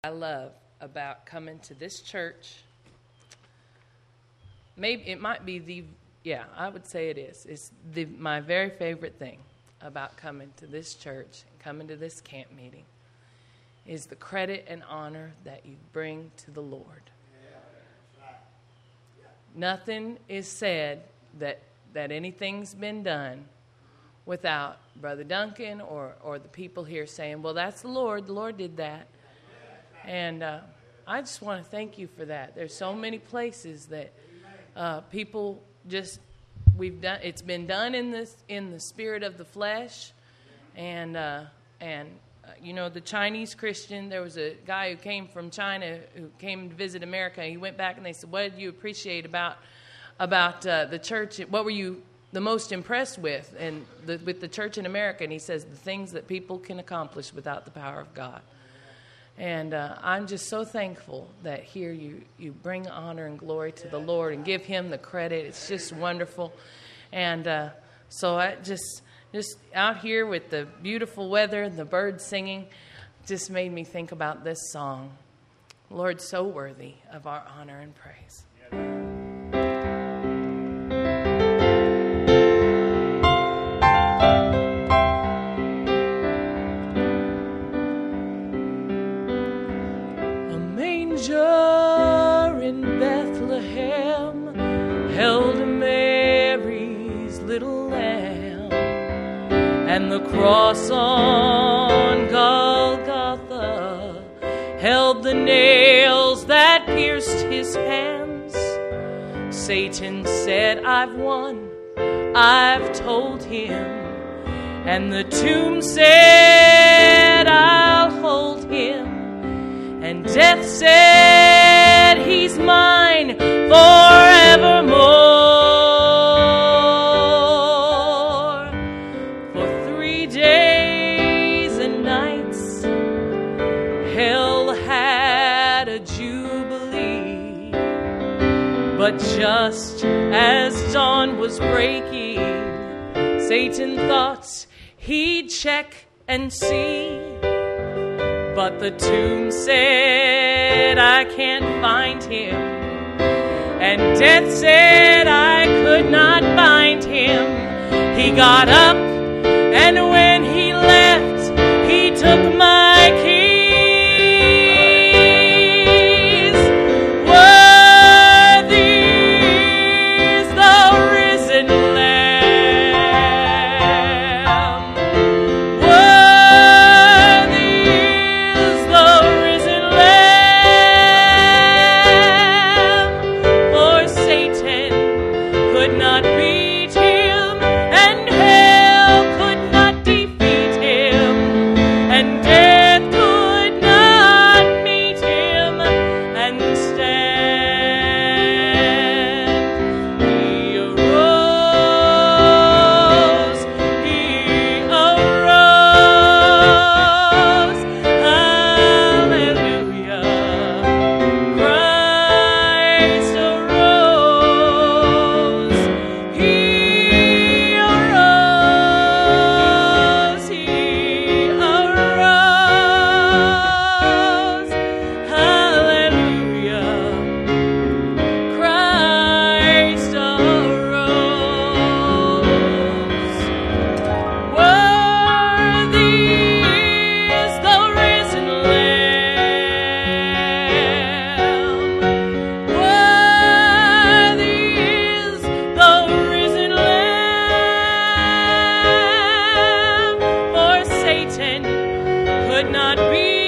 I love about coming to this church. Maybe it might be I would say it is. It's my very favorite thing about coming to this church and coming to this camp meeting is the credit and honor that you bring to the Lord. Nothing is said that anything's been done without Brother Duncan or the people here saying, well, that's the Lord did that. And I just want to thank you for that. There's so many places that people just, it's been done in the spirit of the flesh. And you know, the Chinese Christian, there was a guy who came from China who came to visit America. He went back and they said, what did you appreciate about the church? What were you the most impressed with with the church in America? And he says, the things that people can accomplish without the power of God. And I'm just so thankful that here you bring honor and glory to the Lord and give him the credit. It's just wonderful. And so I just out here with the beautiful weather and the birds singing just made me think about this song. Lord, so worthy of our honor and praise. A manger in Bethlehem held Mary's little lamb, and the cross on Golgotha held the nails that pierced his hands. Satan said, I've won, I've told him. And the tomb said, I'll hold him. And death said, he's mine forevermore. But just as dawn was breaking, Satan thought he'd check and see. But the tomb said, I can't find him. And death said, I could not bind him. He got up, and when he left, he took my key. Could not be